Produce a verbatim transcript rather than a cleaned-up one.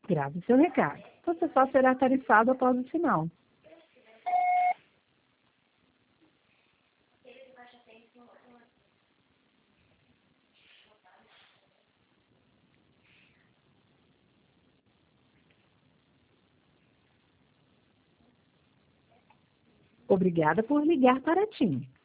Grave seu recado. Você só será tarifado após o sinal. Obrigada por ligar para a TIM.